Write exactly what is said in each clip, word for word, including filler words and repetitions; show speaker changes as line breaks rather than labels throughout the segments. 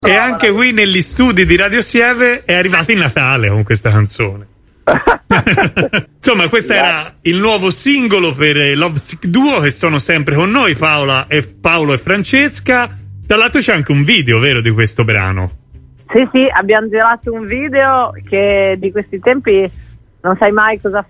E anche qui negli studi di Radio Sieve è arrivato il Natale con questa canzone. Insomma, questo era il nuovo singolo per Love Sick Duo, che sono sempre con noi, Paola e Paolo e Francesca. Tra l'altro c'è anche un video, vero, di questo brano?
Sì, sì, abbiamo girato un video che di questi tempi non sai mai cosa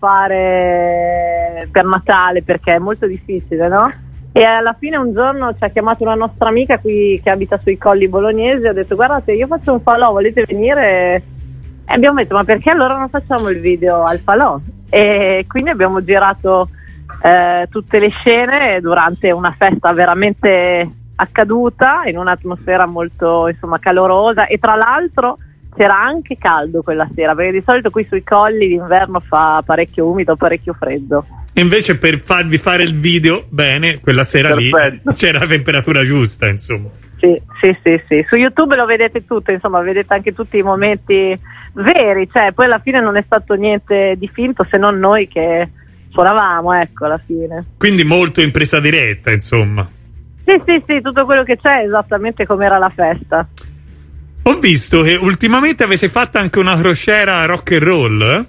fare per Natale, perché è molto difficile, no? E alla fine un giorno ci ha chiamato una nostra amica qui che abita sui colli bolognesi e ha detto: guardate, io faccio un falò, volete venire? E abbiamo detto: ma perché allora non facciamo il video al falò? E quindi abbiamo girato eh, tutte le scene durante una festa veramente accaduta, in un'atmosfera molto, insomma, calorosa, e tra l'altro c'era anche caldo quella sera, perché di solito qui sui colli d'inverno fa parecchio umido, parecchio freddo.
E invece per farvi fare il video bene, quella sera Perfetto. Lì c'era la temperatura giusta, insomma.
Sì, sì, sì, sì. Su YouTube lo vedete tutto, insomma, vedete anche tutti i momenti veri, cioè poi alla fine non è stato niente di finto, se non noi che suonavamo, ecco, alla fine.
Quindi molto in presa diretta, insomma.
Sì, sì, sì, tutto quello che c'è è esattamente come era la festa.
Ho visto che ultimamente avete fatto anche una crociera rock and roll, eh?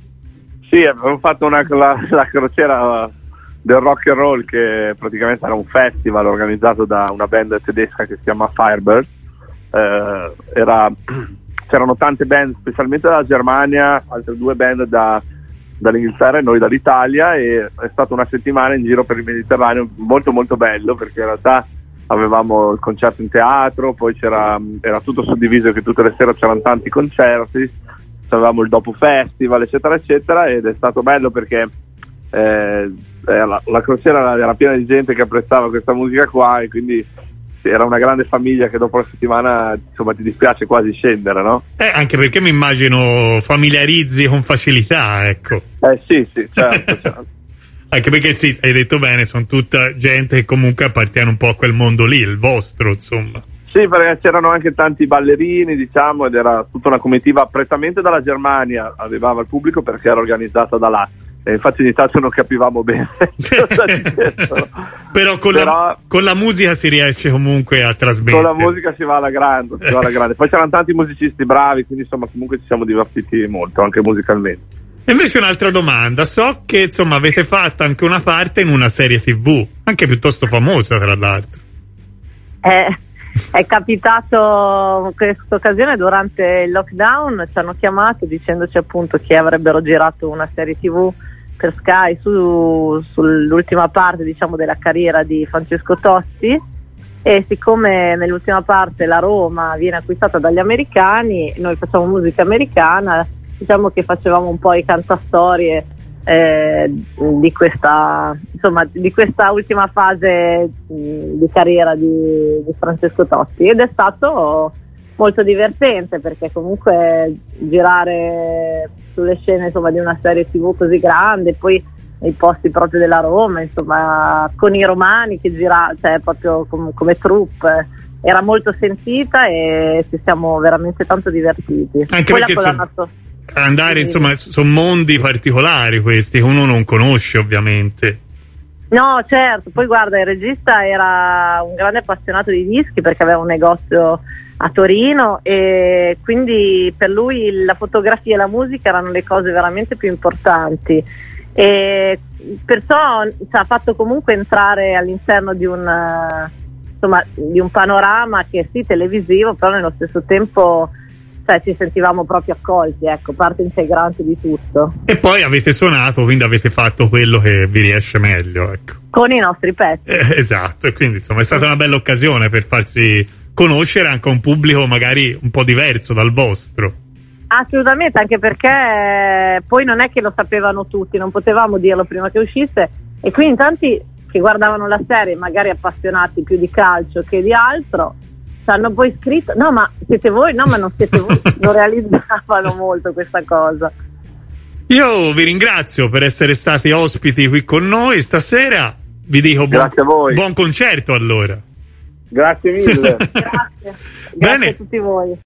Sì, abbiamo fatto una, la, la crociera del rock and roll, che praticamente era un festival organizzato da una band tedesca che si chiama Firebird. Eh, era, c'erano tante band, specialmente dalla Germania, altre due band da, dall'Inghilterra e noi dall'Italia, e è stata una settimana in giro per il Mediterraneo molto molto bello, perché in realtà avevamo il concerto in teatro, poi c'era, era tutto suddiviso che tutte le sere c'erano tanti concerti, avevamo il dopo festival eccetera eccetera, ed è stato bello perché eh, la, la crociera era piena di gente che apprezzava questa musica qua, e quindi era una grande famiglia che dopo la settimana, insomma, ti dispiace quasi scendere, no?
Eh, anche perché mi immagino familiarizzi con facilità, ecco.
Eh sì, sì, certo, certo.
Anche perché sì, hai detto bene, sono tutta gente che comunque appartiene un po' a quel mondo lì, il vostro, insomma.
Sì, perché c'erano anche tanti ballerini, diciamo, ed era tutta una comitiva prettamente dalla Germania, arrivava il pubblico perché era organizzata da là. E infatti ogni tanto non capivamo bene cosa dicessero.
Però, con, Però la, con la musica si riesce comunque a trasmettere.
Con la musica si va alla grande, si va alla grande. Poi c'erano tanti musicisti bravi, quindi insomma comunque ci siamo divertiti molto, anche musicalmente.
E invece un'altra domanda, so che insomma avete fatto anche una parte in una serie tivù, anche piuttosto famosa tra l'altro.
Eh... È capitato in questa occasione durante il lockdown, ci hanno chiamato dicendoci appunto che avrebbero girato una serie tivù per Sky su, sull'ultima parte, diciamo, della carriera di Francesco Totti, e siccome nell'ultima parte la Roma viene acquistata dagli americani, noi facciamo musica americana, diciamo che facevamo un po' i cantastorie Eh, di questa, insomma, di questa ultima fase mh, di carriera di, di Francesco Totti, ed è stato molto divertente perché comunque girare sulle scene, insomma, di una serie tivù così grande, poi nei posti proprio della Roma, insomma, con i romani che gira, cioè proprio com- come troupe, era molto sentita e ci siamo veramente tanto divertiti.
Anche
poi
perché
la
so- andare, insomma, sono mondi particolari questi che uno non conosce, ovviamente.
No, certo, poi guarda, il regista era un grande appassionato di dischi perché aveva un negozio a Torino, e quindi per lui la fotografia e la musica erano le cose veramente più importanti, e perciò ci ha fatto comunque entrare all'interno di un, insomma, di un panorama che sì, televisivo, però nello stesso tempo, cioè, ci sentivamo proprio accolti, ecco, parte integrante di tutto.
E poi avete suonato, quindi avete fatto quello che vi riesce meglio, ecco.
Con i nostri pezzi.
Eh, esatto, e quindi insomma è stata una bella occasione per farsi conoscere anche a un pubblico magari un po' diverso dal vostro.
Assolutamente, anche perché poi non è che lo sapevano tutti, non potevamo dirlo prima che uscisse, e quindi tanti che guardavano la serie, magari appassionati più di calcio che di altro, ci hanno poi scritto: no, ma siete voi? No, ma non siete voi. Non realizzavano molto questa cosa.
Io vi ringrazio per essere stati ospiti qui con noi stasera, vi dico buon,
Grazie a voi.
buon concerto allora.
Grazie mille.
Grazie. Grazie
Bene.
a tutti voi.